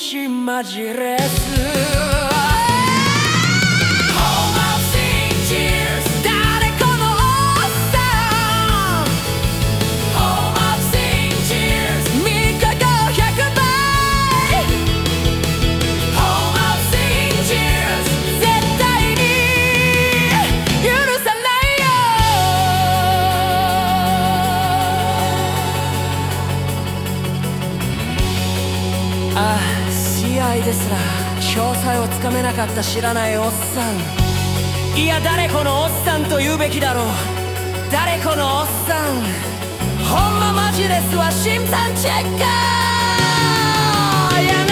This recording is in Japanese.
しマジレス試合ですら詳細をつかめなかった知らないおっさんいや誰このおっさんと言うべきだろう誰このおっさんほんまマジレスは審査チェッカー